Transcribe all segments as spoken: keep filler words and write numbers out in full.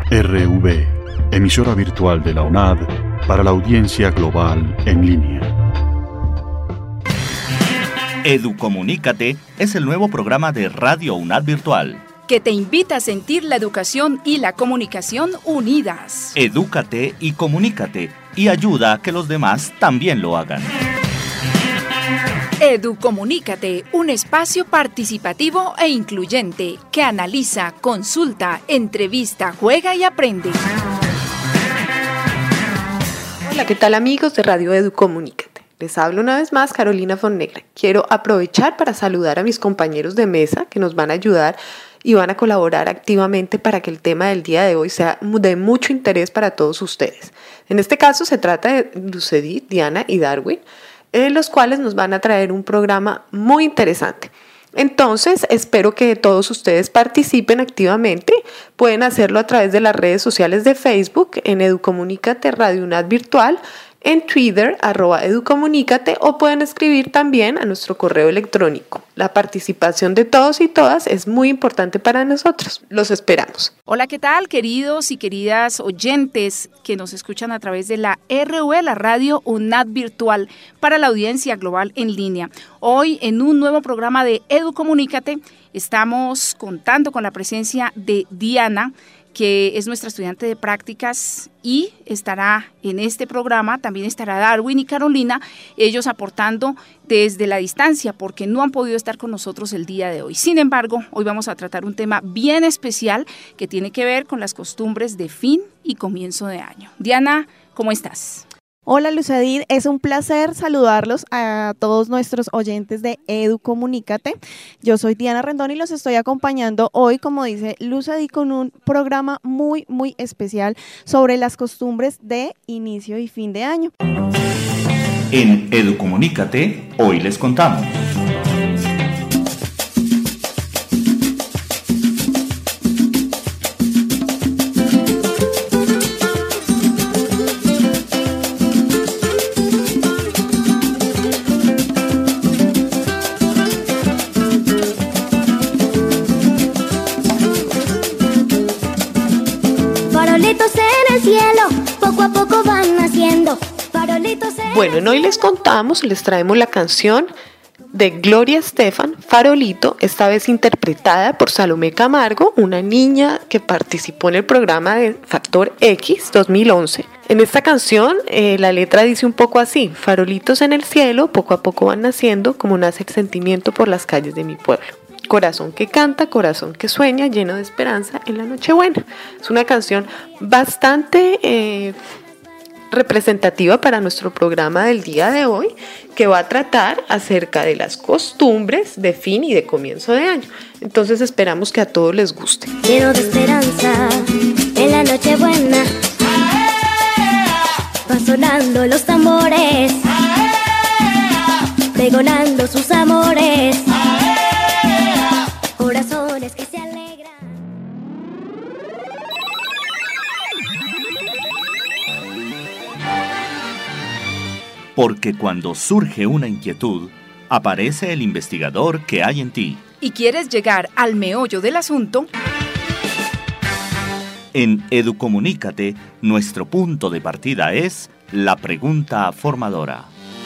R V, emisora virtual de la UNAD para la audiencia global en línea. Educomunícate es el nuevo programa de Radio UNAD Virtual, que te invita a sentir la educación y la comunicación unidas. Edúcate y comunícate y ayuda a que los demás también lo hagan. Educomunícate, un espacio participativo e incluyente que analiza, consulta, entrevista, juega y aprende. Hola, ¿qué tal amigos de Radio Educomunícate? Les hablo una vez más Carolina Fonnegra. Quiero aprovechar para saludar a mis compañeros de mesa que nos van a ayudar y van a colaborar activamente para que el tema del día de hoy sea de mucho interés para todos ustedes. En este caso se trata de Lucedit, Diana y Darwin, en los cuales nos van a traer un programa muy interesante. Entonces, espero que todos ustedes participen activamente. Pueden hacerlo a través de las redes sociales de Facebook, en Educomunícate Radio UNAD Virtual, en Twitter, arroba Educomunícate, o pueden escribir también a nuestro correo electrónico. La participación de todos y todas es muy importante para nosotros. Los esperamos. Hola, ¿qué tal, queridos y queridas oyentes que nos escuchan a través de la R V, la Radio UNAD Virtual, para la audiencia global en línea? Hoy, en un nuevo programa de Educomunícate, estamos contando con la presencia de Diana, que es nuestra estudiante de prácticas y estará en este programa. También estará Darwin y Carolina, ellos aportando desde la distancia porque no han podido estar con nosotros el día de hoy. Sin embargo, hoy vamos a tratar un tema bien especial que tiene que ver con las costumbres de fin y comienzo de año. Diana, ¿cómo estás? Hola Lucedit, es un placer saludarlos a todos nuestros oyentes de Educomunícate. Yo soy Diana Rendón y los estoy acompañando hoy, como dice Lucedit, con un programa muy, muy especial sobre las costumbres de inicio y fin de año. En Educomunícate, hoy les contamos. En el cielo, poco a poco van naciendo. Bueno, hoy les contamos, les traemos la canción de Gloria Estefan, Farolito, esta vez interpretada por Salomé Camargo, una niña que participó en el programa de Factor X dos mil once. En esta canción eh, la letra dice un poco así: farolitos en el cielo, poco a poco van naciendo, como nace el sentimiento por las calles de mi pueblo. Corazón que canta, corazón que sueña, lleno de esperanza en la Nochebuena. Es una canción bastante eh, representativa para nuestro programa del día de hoy, que va a tratar acerca de las costumbres de fin y de comienzo de año. Entonces esperamos que a todos les guste. Lleno de esperanza en la Nochebuena, van sonando los tambores, pregonando sus amores. Corazones que se alegran. Porque cuando surge una inquietud, aparece el investigador que hay en ti. ¿Y quieres llegar al meollo del asunto? En Educomunícate, nuestro punto de partida es la pregunta formadora.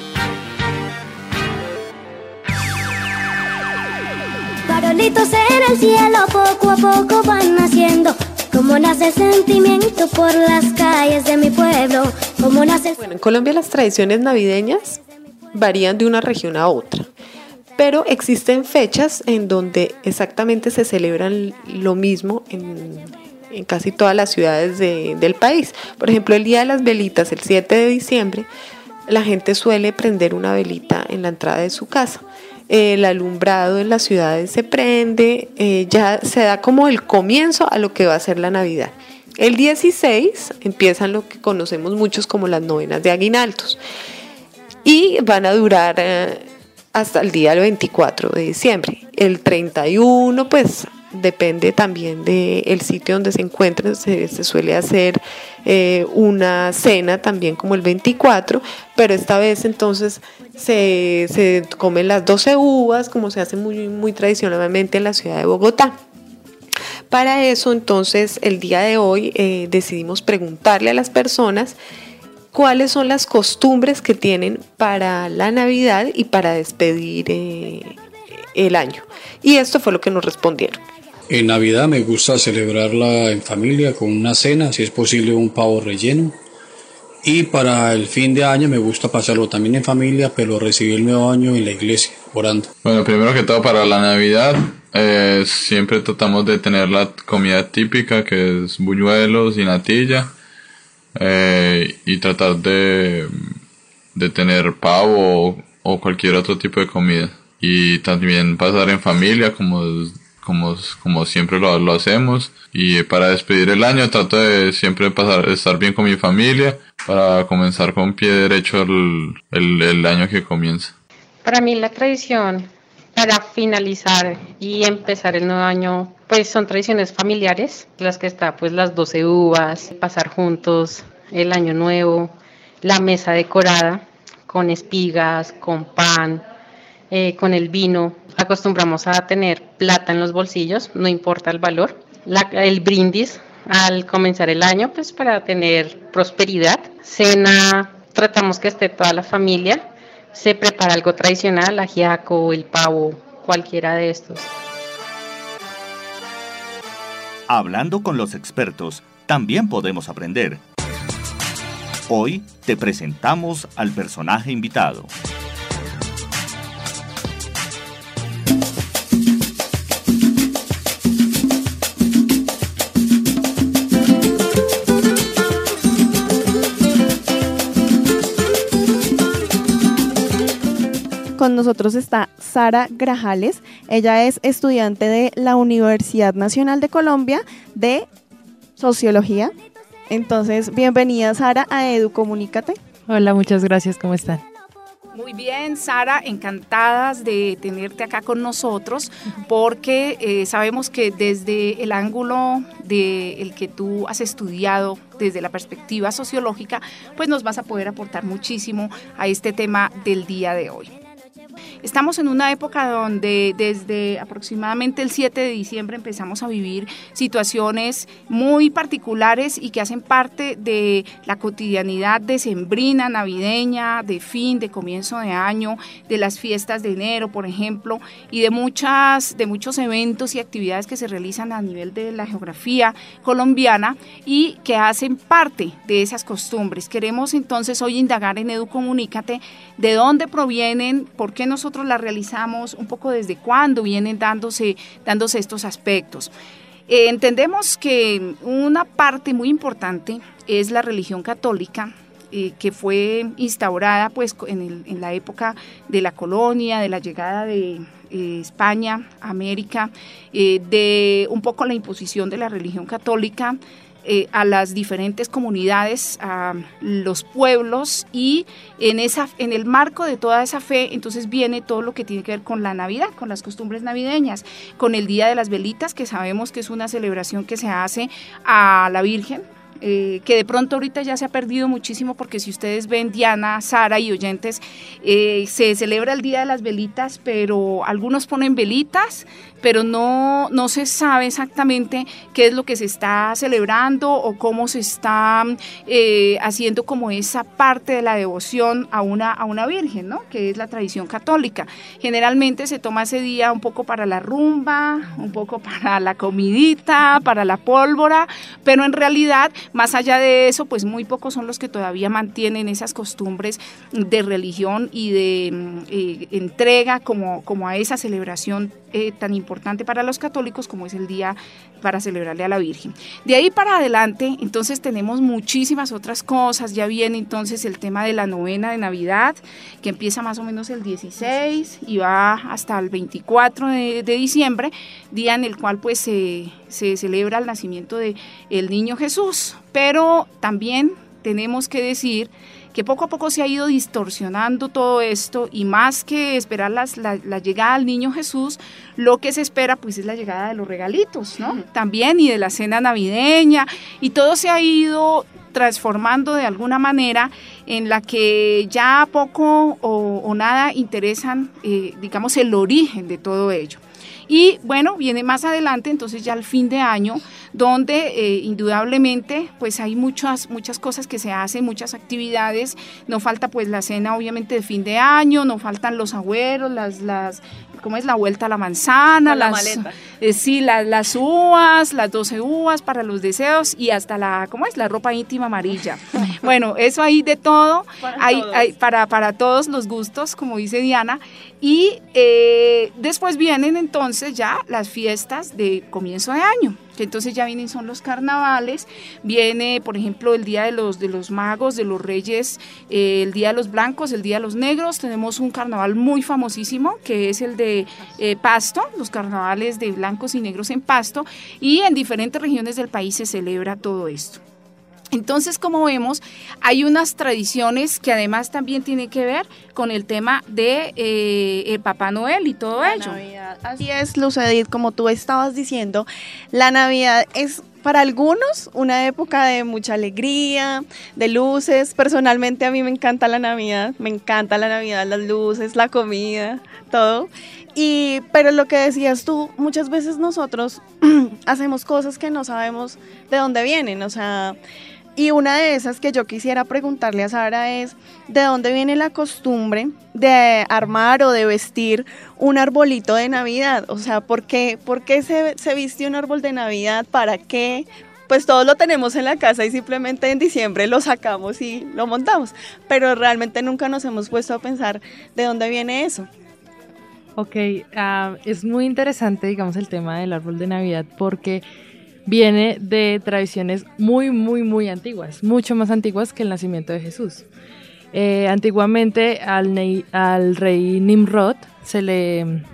Farolitos en el cielo, poco a poco van naciendo. Como nace el sentimiento por las calles de mi pueblo. Como nace el... Bueno, en Colombia las tradiciones navideñas varían de una región a otra, pero existen fechas en donde exactamente se celebran lo mismo en, en casi todas las ciudades de, del país. Por ejemplo, el Día de las Velitas, el siete de diciembre, la gente suele prender una velita en la entrada de su casa. El alumbrado en las ciudades se prende, eh, ya se da como el comienzo a lo que va a ser la Navidad. El dieciséis empiezan lo que conocemos muchos como las novenas de aguinaldos y van a durar eh, hasta el día del veinticuatro de diciembre. El treinta y uno pues depende también del sitio donde se encuentren, se, se suele hacer eh, una cena también como el veinticuatro, pero esta vez entonces se, se comen las doce uvas como se hace muy, muy tradicionalmente en la ciudad de Bogotá. Para eso, entonces, el día de hoy eh, decidimos preguntarle a las personas cuáles son las costumbres que tienen para la Navidad y para despedir eh, el año. Y esto fue lo que nos respondieron. En Navidad me gusta celebrarla en familia con una cena, si es posible un pavo relleno. Y para el fin de año me gusta pasarlo también en familia, pero recibir el nuevo año en la iglesia, orando. Bueno, primero que todo para la Navidad eh, siempre tratamos de tener la comida típica, que es buñuelos y natilla, eh, y tratar de, de tener pavo o, o cualquier otro tipo de comida. Y también pasar en familia como... Como, como siempre lo, lo hacemos, y para despedir el año trato de siempre pasar, estar bien con mi familia para comenzar con pie derecho el, el, el año que comienza. Para mí la tradición para finalizar y empezar el nuevo año pues son tradiciones familiares, las que está pues las doce uvas, pasar juntos el año nuevo, la mesa decorada con espigas, con pan, eh, con el vino. Acostumbramos a tener plata en los bolsillos, no importa el valor. La, el brindis al comenzar el año, pues para tener prosperidad. Cena, tratamos que esté toda la familia. Se prepara algo tradicional, ajiaco, el pavo, cualquiera de estos. Hablando con los expertos, también podemos aprender. Hoy te presentamos al personaje invitado. Con nosotros está Sara Grajales. Ella es estudiante de la Universidad Nacional de Colombia de Sociología. Entonces, bienvenida Sara a Educomunícate. Hola, muchas gracias, ¿cómo están? Muy bien, Sara, encantadas de tenerte acá con nosotros porque eh, sabemos que desde el ángulo de el que tú has estudiado, desde la perspectiva sociológica, pues nos vas a poder aportar muchísimo a este tema del día de hoy. Estamos en una época donde desde aproximadamente el siete de diciembre empezamos a vivir situaciones muy particulares y que hacen parte de la cotidianidad decembrina, navideña, de fin, de comienzo de año, de las fiestas de enero, por ejemplo, y de muchas, de muchos eventos y actividades que se realizan a nivel de la geografía colombiana y que hacen parte de esas costumbres. Queremos entonces hoy indagar en Educomunícate de dónde provienen, por qué nosotros la realizamos, un poco desde cuándo vienen dándose, dándose estos aspectos. Eh, entendemos que una parte muy importante es la religión católica, eh, que fue instaurada pues, en, el, en la época de la colonia, de la llegada de eh, España a América, eh, de un poco la imposición de la religión católica Eh, a las diferentes comunidades, a los pueblos, y en, esa, en el marco de toda esa fe entonces viene todo lo que tiene que ver con la Navidad, con las costumbres navideñas, con el Día de las Velitas, que sabemos que es una celebración que se hace a la Virgen, eh, que de pronto ahorita ya se ha perdido muchísimo porque si ustedes ven, Diana, Sara y oyentes, eh, se celebra el Día de las Velitas, pero algunos ponen velitas, pero no, no se sabe exactamente qué es lo que se está celebrando o cómo se está eh, haciendo como esa parte de la devoción a una, a una virgen, ¿no? Que es la tradición católica. Generalmente se toma ese día un poco para la rumba, un poco para la comidita, para la pólvora, pero en realidad, más allá de eso, pues muy pocos son los que todavía mantienen esas costumbres de religión y de eh, entrega como, como a esa celebración eh, tan importante para los católicos como es el día para celebrarle a la Virgen. De ahí para adelante, entonces tenemos muchísimas otras cosas. Ya viene entonces el tema de la novena de Navidad, que empieza más o menos el dieciséis y va hasta el veinticuatro de, de diciembre, día en el cual pues se, se celebra el nacimiento de el niño Jesús. Pero también tenemos que decir que poco a poco se ha ido distorsionando todo esto y más que esperar las, la, la llegada del niño Jesús, lo que se espera pues es la llegada de los regalitos, ¿no? También, y de la cena navideña, y todo se ha ido transformando de alguna manera en la que ya poco o, o nada interesan, eh, digamos, el origen de todo ello. Y bueno, viene más adelante, entonces ya el fin de año, donde eh, indudablemente pues hay muchas, muchas cosas que se hacen, muchas actividades, no falta pues la cena obviamente de fin de año, no faltan los agüeros, las, las ¿cómo es? La vuelta a la manzana, la las, maleta. Eh, sí, las, las uvas, las doce uvas para los deseos y hasta la, ¿cómo es? La ropa íntima amarilla. Bueno, eso hay de todo, Para hay, todos. hay para, para todos los gustos, como dice Diana, y eh, después vienen entonces ya las fiestas de comienzo de año, que entonces ya vienen son los carnavales, viene por ejemplo el día de los, de los magos, de los reyes, eh, el día de los blancos, el día de los negros, tenemos un carnaval muy famosísimo que es el de eh, Pasto, los carnavales de blancos y negros en Pasto, y en diferentes regiones del país se celebra todo esto. Entonces, como vemos, hay unas tradiciones que además también tienen que ver con el tema de eh, el Papá Noel y todo La ello. Navidad. Así es, Luz Edith, como tú estabas diciendo, la Navidad es para algunos una época de mucha alegría, de luces. Personalmente a mí me encanta la Navidad, me encanta la Navidad, las luces, la comida, todo. Y, pero lo que decías tú, muchas veces nosotros hacemos cosas que no sabemos de dónde vienen, o sea... Y una de esas que yo quisiera preguntarle a Sara es, ¿de dónde viene la costumbre de armar o de vestir un arbolito de Navidad? O sea, ¿por qué, por qué se, se viste un árbol de Navidad? ¿Para qué? Pues todos lo tenemos en la casa y simplemente en diciembre lo sacamos y lo montamos, pero realmente nunca nos hemos puesto a pensar de dónde viene eso. Ok, uh, es muy interesante, digamos, el tema del árbol de Navidad porque viene de tradiciones muy, muy, muy antiguas, mucho más antiguas que el nacimiento de Jesús. Eh, antiguamente al, ne- al rey Nimrod se le,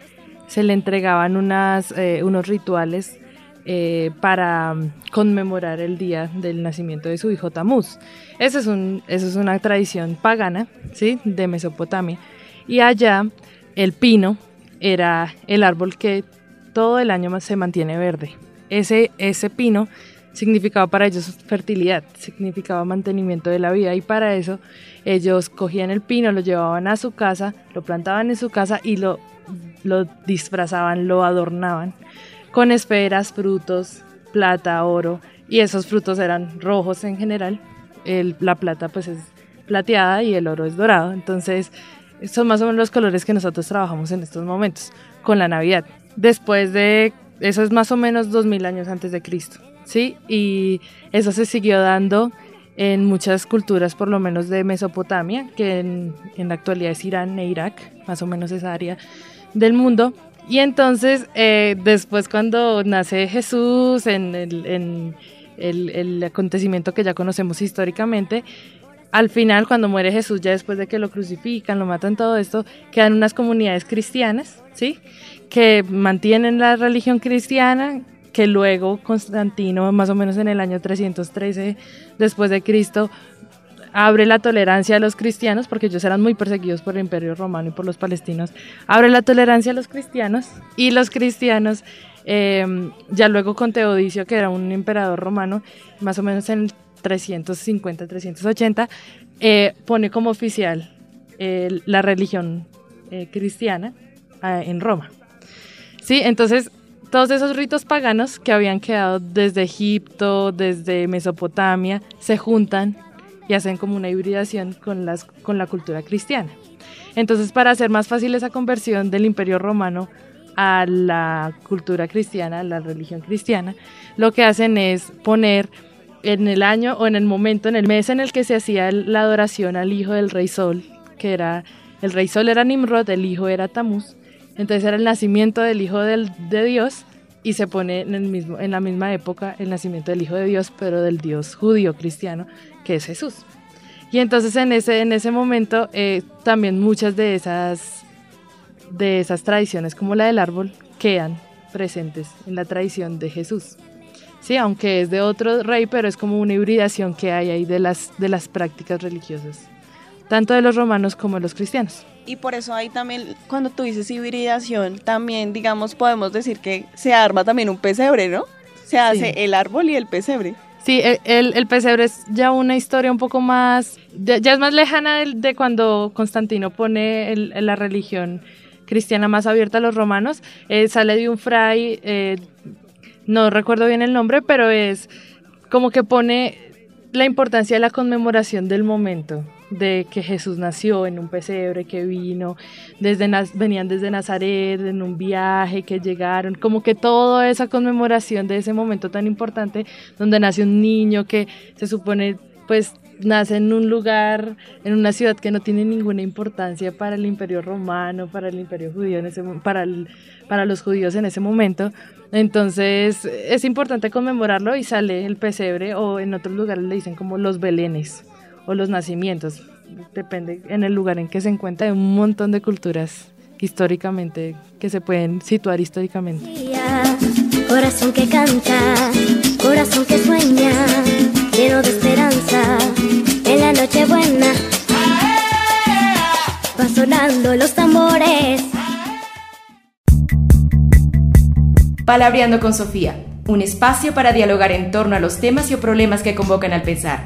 se le entregaban unas, eh, unos rituales eh, para conmemorar el día del nacimiento de su hijo Tamuz. Eso es, un, eso es una tradición pagana, ¿sí? De Mesopotamia. Y allá el pino era el árbol que todo el año se mantiene verde. Ese, ese pino significaba para ellos fertilidad, significaba mantenimiento de la vida y para eso ellos cogían el pino, lo llevaban a su casa, lo plantaban en su casa y lo, lo disfrazaban, lo adornaban con esferas, frutos, plata, oro y esos frutos eran rojos en general, el, la plata pues es plateada y el oro es dorado, entonces son más o menos los colores que nosotros trabajamos en estos momentos con la Navidad. Después de Eso es más o menos dos mil años antes de Cristo, ¿sí? Y eso se siguió dando en muchas culturas, por lo menos de Mesopotamia, que en, en la actualidad es Irán e Irak, más o menos esa área del mundo. Y entonces, eh, después cuando nace Jesús, en, el, en el, el acontecimiento que ya conocemos históricamente, al final, cuando muere Jesús, ya después de que lo crucifican, lo matan, todo esto, quedan unas comunidades cristianas, ¿sí? Que mantienen la religión cristiana, que luego Constantino, más o menos en el año trescientos trece después de Cristo, abre la tolerancia a los cristianos, porque ellos eran muy perseguidos por el Imperio Romano y por los palestinos, abre la tolerancia a los cristianos, y los cristianos, eh, ya luego con Teodicio, que era un emperador romano, más o menos en el trescientos cincuenta, trescientos ochenta, eh, pone como oficial eh, la religión eh, cristiana eh, en Roma. Sí, entonces todos esos ritos paganos que habían quedado desde Egipto, desde Mesopotamia, se juntan y hacen como una hibridación con, las, con la cultura cristiana. Entonces, para hacer más fácil esa conversión del Imperio Romano a la cultura cristiana, a la religión cristiana, lo que hacen es poner en el año o en el momento, en el mes en el que se hacía la adoración al hijo del rey Sol, que era, el rey Sol era Nimrod, el hijo era Tamuz, entonces era el nacimiento del hijo del, de Dios, y se pone en, el mismo, en la misma época el nacimiento del hijo de Dios, pero del Dios judío cristiano, que es Jesús. Y entonces en ese, en ese momento eh, también muchas de esas, de esas tradiciones, como la del árbol, quedan presentes en la tradición de Jesús. Sí, aunque es de otro rey, pero es como una hibridación que hay ahí de las, de las prácticas religiosas, tanto de los romanos como de los cristianos. Y por eso ahí también, cuando tú dices hibridación, también, digamos, podemos decir que se arma también un pesebre, ¿no? Se hace sí. El árbol y el pesebre. Sí, el, el, el pesebre es ya una historia un poco más, ya, ya es más lejana de, de cuando Constantino pone el, la religión cristiana más abierta a los romanos, eh, sale de un fray, eh, no recuerdo bien el nombre, pero es como que pone la importancia de la conmemoración del momento, de que Jesús nació en un pesebre, que vino, desde venían desde Nazaret, en un viaje, que llegaron, como que toda esa conmemoración de ese momento tan importante, donde nace un niño que se supone, pues, nace en un lugar, en una ciudad que no tiene ninguna importancia para el Imperio Romano, para el Imperio Judío, en ese, para, el, para los judíos en ese momento. Entonces es importante conmemorarlo y sale el pesebre, o en otros lugares le dicen como los belenes o los nacimientos, depende en el lugar en que se encuentra. Hay un montón de culturas históricamente que se pueden situar históricamente. Corazón que canta, corazón que sueña, lleno de esperanza, en la noche buena, va sonando los tambores. Palabreando con Sofía, un espacio para dialogar en torno a los temas y o problemas que convocan al pensar.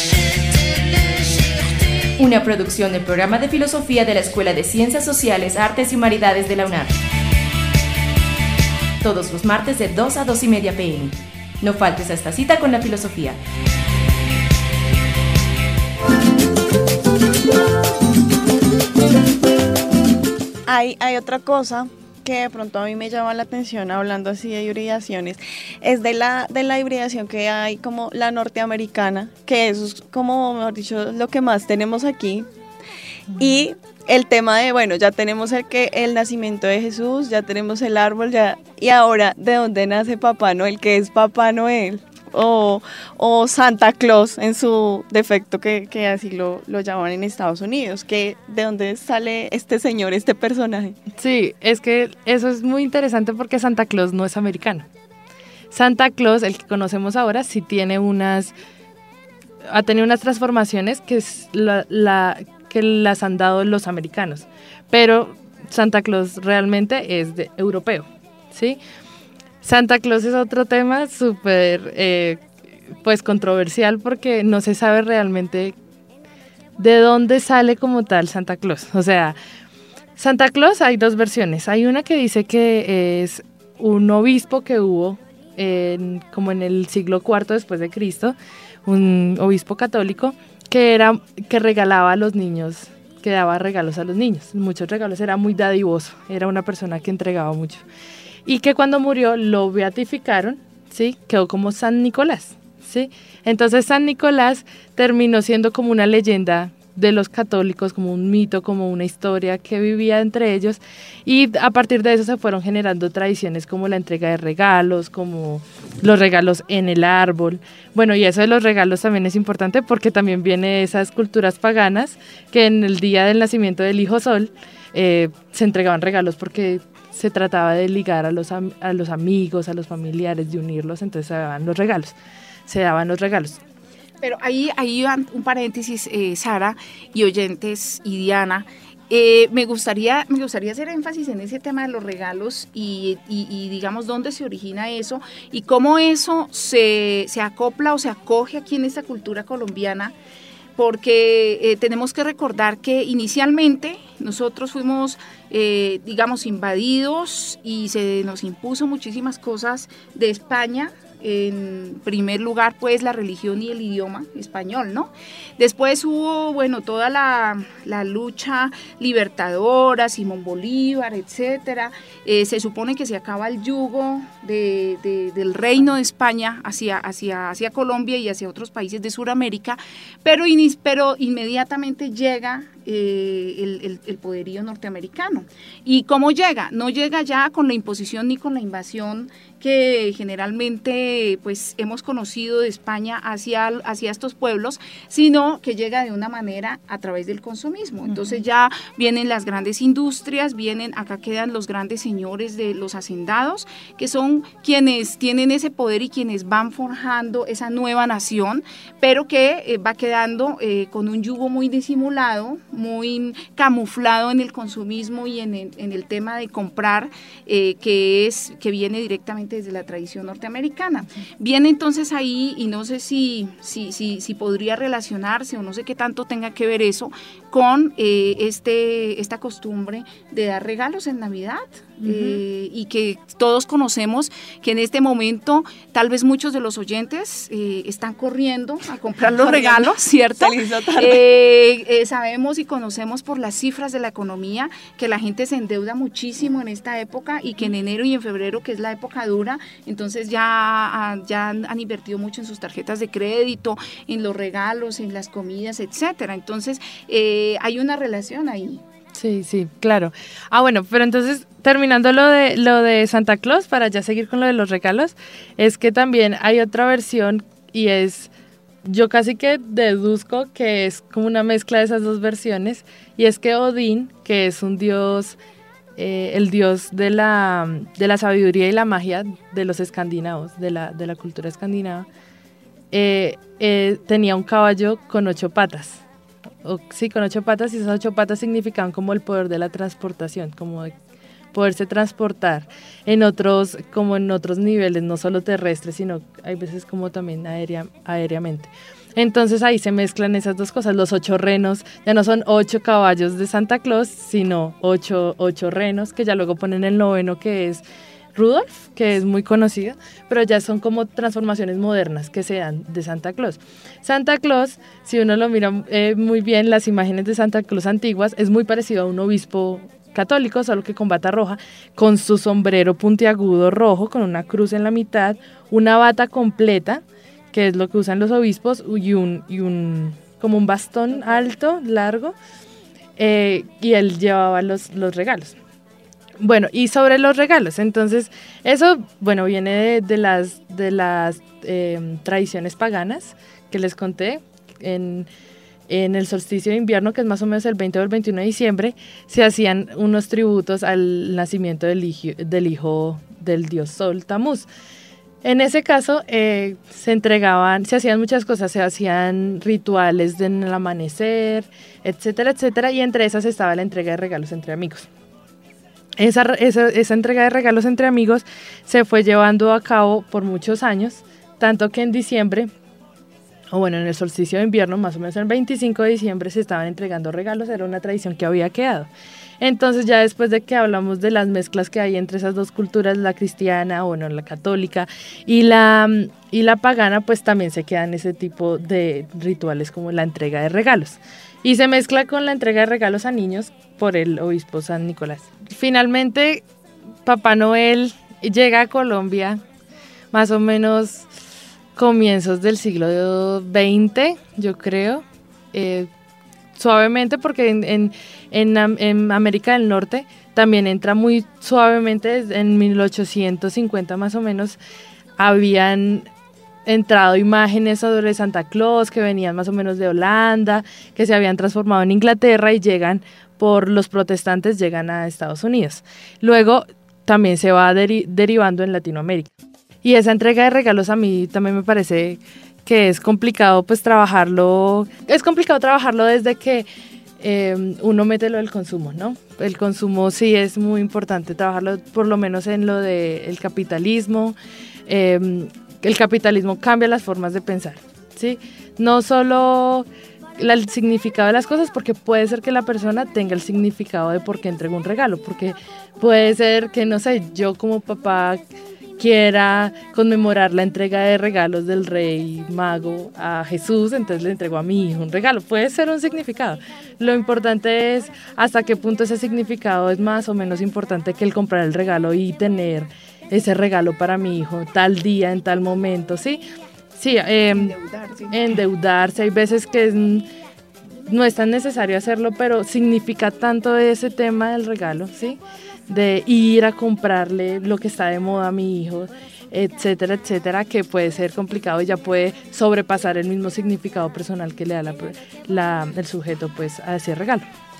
Una producción del programa de filosofía de la Escuela de Ciencias Sociales, Artes y Humanidades de la UNAM. Todos los martes de dos a dos y media pm. No faltes a esta cita con la filosofía. Hay, hay otra cosa que de pronto a mí me llama la atención, hablando así de hibridaciones, es de la, de la hibridación que hay como la norteamericana, que eso es como, mejor dicho, lo que más tenemos aquí. Y el tema de, bueno, ya tenemos el que el nacimiento de Jesús, ya tenemos el árbol, ya, y ahora, ¿de dónde nace Papá Noel? ¿Qué es Papá Noel? O, o Santa Claus en su defecto, que, que así lo, lo llaman en Estados Unidos, que ¿de dónde sale este señor, este personaje? Sí, es que eso es muy interesante porque Santa Claus no es americano. Santa Claus, el que conocemos ahora, sí tiene unas, ha tenido unas transformaciones que, es la, la, que las han dado los americanos, pero Santa Claus realmente es de, europeo, ¿sí? Santa Claus es otro tema súper eh, pues controversial porque no se sabe realmente de dónde sale como tal Santa Claus. O sea, Santa Claus hay dos versiones. Hay una que dice que es un obispo que hubo en, como en el siglo cuarto después de Cristo, un obispo católico que era que regalaba a los niños, que daba regalos a los niños, muchos regalos, era muy dadivoso, era una persona que entregaba mucho. Y que cuando murió lo beatificaron, ¿sí? Quedó como San Nicolás, ¿sí? Entonces San Nicolás terminó siendo como una leyenda de los católicos, como un mito, como una historia que vivía entre ellos, y a partir de eso se fueron generando tradiciones como la entrega de regalos, como los regalos en el árbol. Bueno, y eso de los regalos también es importante porque también viene de esas culturas paganas que en el día del nacimiento del Hijo Sol eh, se entregaban regalos porque se trataba de ligar a los, a los amigos, a los familiares, de unirlos, entonces se daban los regalos, se daban los regalos. Pero ahí, ahí un paréntesis, eh, Sara, y oyentes, y Diana, eh, me, gustaría, me gustaría hacer énfasis en ese tema de los regalos y, y, y digamos dónde se origina eso y cómo eso se, se acopla o se acoge aquí en esta cultura colombiana, porque eh, tenemos que recordar que inicialmente nosotros fuimos, eh, digamos, invadidos y se nos impuso muchísimas cosas de España. En primer lugar, pues, la religión y el idioma español, ¿no? Después hubo, bueno, toda la, la lucha libertadora, Simón Bolívar, etcétera. Eh, se supone que se acaba el yugo de, de, del reino de España hacia, hacia, hacia Colombia y hacia otros países de Sudamérica, pero, in, pero inmediatamente llega eh, el, el, el poderío norteamericano. ¿Y cómo llega? No llega ya con la imposición ni con la invasión que generalmente pues hemos conocido de España hacia, hacia estos pueblos, sino que llega de una manera a través del consumismo. Entonces ya vienen las grandes industrias, vienen, acá quedan los grandes señores de los hacendados, que son quienes tienen ese poder y quienes van forjando esa nueva nación, pero que eh, va quedando eh, con un yugo muy disimulado muy camuflado en el consumismo y en el, en el tema de comprar, eh, que es que viene directamente desde la tradición norteamericana. Viene entonces ahí, y no sé si, si, si, si podría relacionarse o no sé qué tanto tenga que ver eso con eh, este, esta costumbre de dar regalos en Navidad. Uh-huh. eh, y que todos conocemos que en este momento tal vez muchos de los oyentes eh, están corriendo a comprar los regalos, ¿cierto? Eh, eh, sabemos y conocemos por las cifras de la economía que la gente se endeuda muchísimo en esta época y que en enero y en febrero, que es la época dura, entonces ya, ya han, han invertido mucho en sus tarjetas de crédito, en los regalos, en las comidas, etcétera. Entonces eh, hay una relación ahí. Sí, sí, claro. Ah, bueno, pero entonces, terminando lo de lo de Santa Claus, para ya seguir con lo de los regalos, es que también hay otra versión y es, yo casi que deduzco que es como una mezcla de esas dos versiones, y es que Odín, que es un dios, eh, el dios de la, de la sabiduría y la magia de los escandinavos, de la, de la cultura escandinava, eh, eh, tenía un caballo con ocho patas. O, sí, con ocho patas, y esas ocho patas significaban como el poder de la transportación, como de poderse transportar en otros, como en otros niveles, no solo terrestres, sino hay veces como también aérea, aéreamente. Entonces ahí se mezclan esas dos cosas, los ocho renos, ya no son ocho caballos de Santa Claus, sino ocho, ocho renos, que ya luego ponen el noveno, que es Rudolf, que es muy conocido, pero ya son como transformaciones modernas que se dan de Santa Claus. Santa Claus, si uno lo mira eh, muy bien, las imágenes de Santa Claus antiguas, es muy parecido a un obispo católico, solo que con bata roja, con su sombrero puntiagudo rojo, con una cruz en la mitad, una bata completa, que es lo que usan los obispos, y un, y un como un bastón alto, largo, eh, y él llevaba los, los regalos. Bueno, y sobre los regalos, entonces, eso, bueno, viene de, de las, de las eh, tradiciones paganas que les conté. En, en el solsticio de invierno, que es más o menos el veinte o el veintiuno de diciembre, se hacían unos tributos al nacimiento del hijo del, hijo del dios Sol, Tamuz. En ese caso, eh, se entregaban, se hacían muchas cosas, se hacían rituales del amanecer, etcétera, etcétera, y entre esas estaba la entrega de regalos entre amigos. Esa, esa, esa entrega de regalos entre amigos se fue llevando a cabo por muchos años, tanto que en diciembre, o bueno, en el solsticio de invierno, más o menos el veinticinco de diciembre, se estaban entregando regalos, era una tradición que había quedado. Entonces ya después de que hablamos de las mezclas que hay entre esas dos culturas, la cristiana, bueno, la católica y la, y la pagana, pues también se quedan ese tipo de rituales como la entrega de regalos. Y se mezcla con la entrega de regalos a niños por el obispo San Nicolás. Finalmente, Papá Noel llega a Colombia más o menos comienzos del siglo veinte, yo creo, eh, suavemente, porque en, en, en, en América del Norte también entra muy suavemente. En mil ochocientos cincuenta más o menos habían entrado imágenes sobre Santa Claus que venían más o menos de Holanda, que se habían transformado en Inglaterra y llegan por los protestantes, llegan a Estados Unidos. Luego también se va deri- derivando en Latinoamérica. Y esa entrega de regalos a mí también me parece que es complicado pues trabajarlo, es complicado trabajarlo desde que eh, uno mete lo del consumo, ¿no? El consumo sí es muy importante trabajarlo, por lo menos en lo del capitalismo. Eh, el capitalismo cambia las formas de pensar, ¿sí? No solo la, el significado de las cosas, porque puede ser que la persona tenga el significado de por qué entregó un regalo, porque puede ser que, no sé, yo como papá quiera conmemorar la entrega de regalos del rey mago a Jesús, entonces le entrego a mi hijo un regalo. Puede ser un significado. Lo importante es hasta qué punto ese significado es más o menos importante que el comprar el regalo y tener ese regalo para mi hijo tal día, en tal momento, ¿sí? Sí, eh, endeudarse. endeudarse. Hay veces que es, no es tan necesario hacerlo, pero significa tanto ese tema del regalo, ¿sí? De ir a comprarle lo que está de moda a mi hijo, etcétera, etcétera, que puede ser complicado y ya puede sobrepasar el mismo significado personal que le da la, la, el sujeto pues a ese regalo.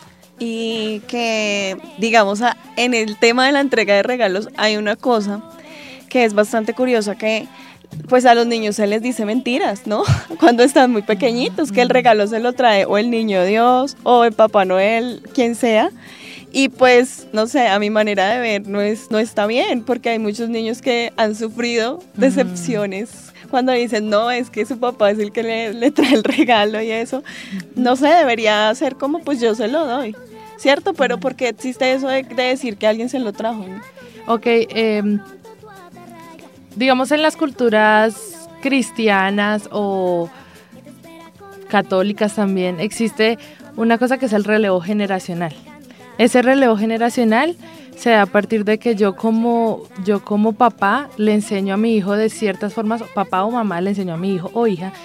Y que, digamos, en el tema de la entrega de regalos hay una cosa que es bastante curiosa, que pues a los niños se les dice mentiras, ¿no? Cuando están muy pequeñitos, que el regalo se lo trae o el niño Dios o el Papá Noel, quien sea. Y pues, no sé, a mi manera de ver no, es, no está bien, porque hay muchos niños que han sufrido decepciones cuando dicen, no, es que su papá es el que le, le trae el regalo y eso. No sé, debería ser como, pues yo se lo doy, ¿cierto? Pero ¿por qué existe eso de, de decir que alguien se lo trajo, ¿no? Ok, eh, digamos en las culturas cristianas o católicas también existe una cosa que es el relevo generacional. Ese relevo generacional se da a partir de que yo como, yo como papá le enseño a mi hijo de ciertas formas, papá o mamá le enseño a mi hijo o hija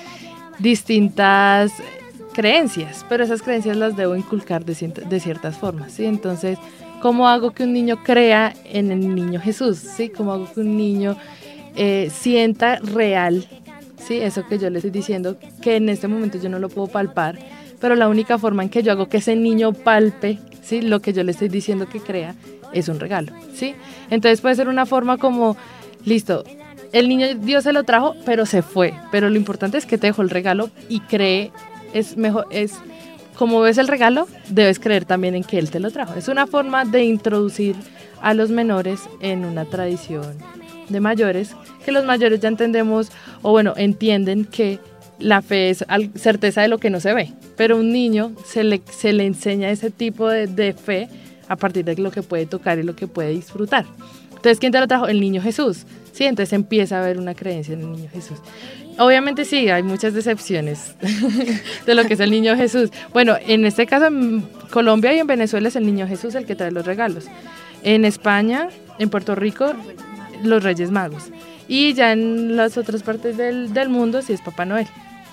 distintas creencias, pero esas creencias las debo inculcar de, de ciertas formas, ¿sí? Entonces, ¿cómo hago que un niño crea en el niño Jesús? ¿Sí? ¿Cómo hago que un niño eh, sienta real, ¿sí? Eso que yo le estoy diciendo, que en este momento yo no lo puedo palpar, pero la única forma en que yo hago que ese niño palpe, ¿sí? Lo que yo le estoy diciendo que crea es un regalo, ¿sí? Entonces puede ser una forma como, listo, el niño Dios se lo trajo, pero se fue, pero lo importante es que te dejó el regalo y cree, es mejor, es como ves el regalo, debes creer también en que él te lo trajo. Es una forma de introducir a los menores en una tradición de mayores, que los mayores ya entendemos, o bueno, entienden que la fe es certeza de lo que no se ve, pero a un niño se le, se le enseña ese tipo de, de fe a partir de lo que puede tocar y lo que puede disfrutar. Entonces, ¿quién te lo trajo? El niño Jesús, ¿sí? Entonces empieza a haber una creencia en el niño Jesús. Obviamente sí, hay muchas decepciones de lo que es el niño Jesús. Bueno, en este caso en Colombia y en Venezuela es el niño Jesús el que trae los regalos. En España, en Puerto Rico, los Reyes Magos. Y ya en las otras partes del, del mundo sí es Papá Noel.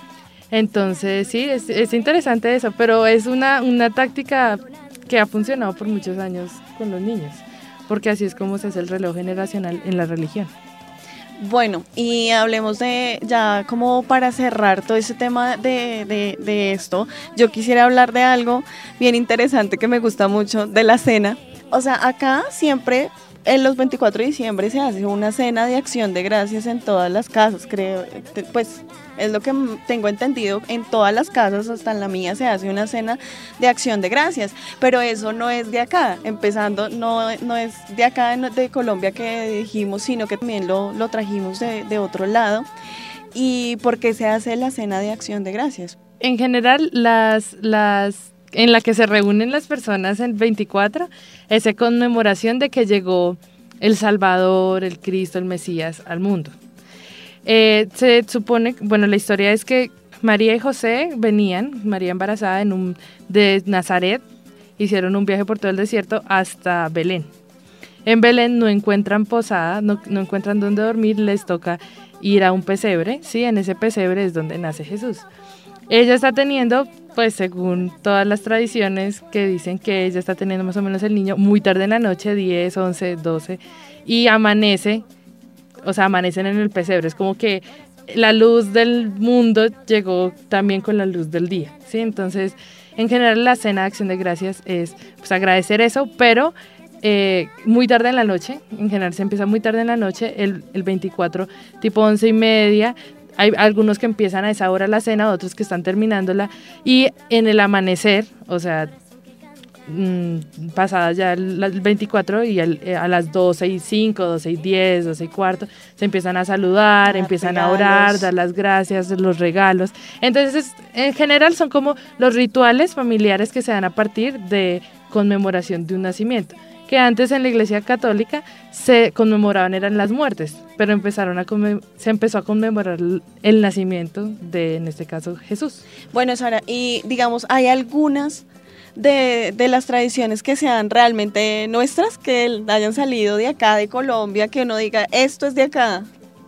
Entonces sí, es, es interesante eso, pero es una, una táctica que ha funcionado por muchos años con los niños, porque así es como se hace el relevo generacional en la religión. Bueno, y hablemos de, ya como para cerrar todo ese tema de, de, de esto, yo quisiera hablar de algo bien interesante que me gusta mucho, de la cena. O sea, acá siempre en los veinticuatro de diciembre se hace una cena de acción de gracias en todas las casas, creo, pues es lo que tengo entendido, en todas las casas, hasta en la mía, se hace una cena de acción de gracias, pero eso no es de acá, empezando, no, no es de acá de Colombia que dijimos, sino que también lo, lo trajimos de, de otro lado. ¿Y por qué se hace la cena de acción de gracias? En general, las... las en la que se reúnen las personas en veinticuatro, es en conmemoración de que llegó el Salvador, el Cristo, el Mesías al mundo. Eh, se supone, bueno, la historia es que María y José venían, María embarazada en un, de Nazaret, hicieron un viaje por todo el desierto hasta Belén. En Belén no encuentran posada, no, no encuentran dónde dormir, les toca ir a un pesebre, ¿sí? En ese pesebre es donde nace Jesús. Ella está teniendo, pues según todas las tradiciones que dicen que ella está teniendo más o menos el niño muy tarde en la noche, diez, once, doce, y amanece, o sea, amanecen en el pesebre. Es como que la luz del mundo llegó también con la luz del día, ¿sí? Entonces, en general, la cena de acción de gracias es pues, agradecer eso, pero eh, muy tarde en la noche, en general se empieza muy tarde en la noche, el, el veinticuatro, tipo once y media. Hay algunos que empiezan a esa hora la cena, otros que están terminándola, y en el amanecer, o sea, mmm, pasadas ya el, el veinticuatro y el, eh, a las doce y cinco, doce y diez, doce y cuarto, se empiezan a saludar, dar empiezan regalos. A orar, dar las gracias, los regalos. Entonces, en general son como los rituales familiares que se dan a partir de conmemoración de un nacimiento, que antes en la Iglesia Católica se conmemoraban eran las muertes, pero empezaron a se empezó a conmemorar el nacimiento de, en este caso, Jesús. Bueno, Sara, y digamos, ¿hay algunas de, de las tradiciones que sean realmente nuestras, que hayan salido de acá, de Colombia, que uno diga, esto es de acá?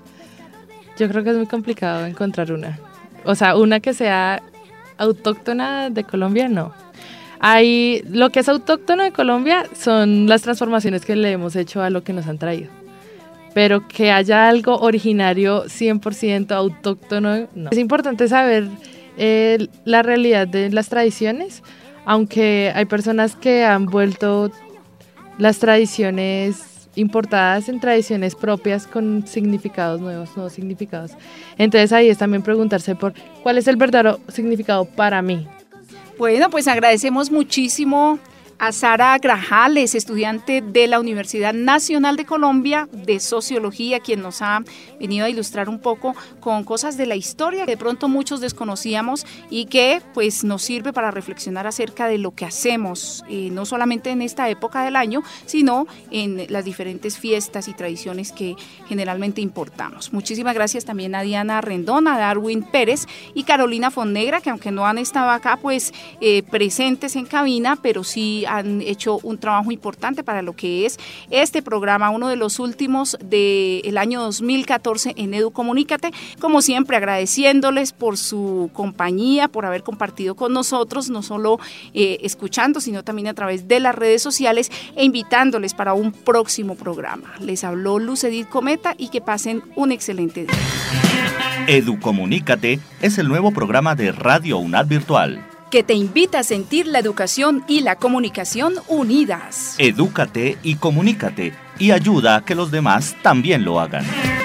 Yo creo que es muy complicado encontrar una. O sea, una que sea autóctona de Colombia, no. Hay, lo que es autóctono de Colombia son las transformaciones que le hemos hecho a lo que nos han traído. Pero que haya algo originario cien por ciento autóctono, no. Es importante saber eh, la realidad de las tradiciones, aunque hay personas que han vuelto las tradiciones importadas en tradiciones propias con significados nuevos, nuevos significados. Entonces ahí es también preguntarse por cuál es el verdadero significado para mí. Bueno, pues agradecemos muchísimo a Sara Grajales, estudiante de la Universidad Nacional de Colombia de Sociología, quien nos ha venido a ilustrar un poco con cosas de la historia que de pronto muchos desconocíamos y que pues nos sirve para reflexionar acerca de lo que hacemos, eh, no solamente en esta época del año, sino en las diferentes fiestas y tradiciones que generalmente importamos. Muchísimas gracias también a Diana Rendón, a Darwin Pérez y Carolina Fonnegra, que aunque no han estado acá pues eh, presentes en cabina, pero sí han hecho un trabajo importante para lo que es este programa, uno de los últimos del año dos mil catorce en Educomunícate. Como siempre, agradeciéndoles por su compañía, por haber compartido con nosotros, no solo eh, escuchando, sino también a través de las redes sociales e invitándoles para un próximo programa. Les habló Luz Edith Cometa y que pasen un excelente día. Educomunícate es el nuevo programa de Radio UNAD Virtual, que te invita a sentir la educación y la comunicación unidas. Edúcate y comunícate y ayuda a que los demás también lo hagan.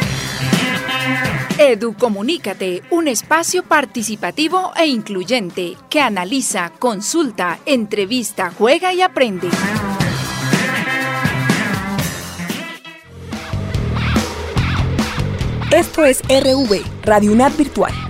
Educomunícate, un espacio participativo e incluyente que analiza, consulta, entrevista, juega y aprende. Esto es R V, Radio UNAD Virtual.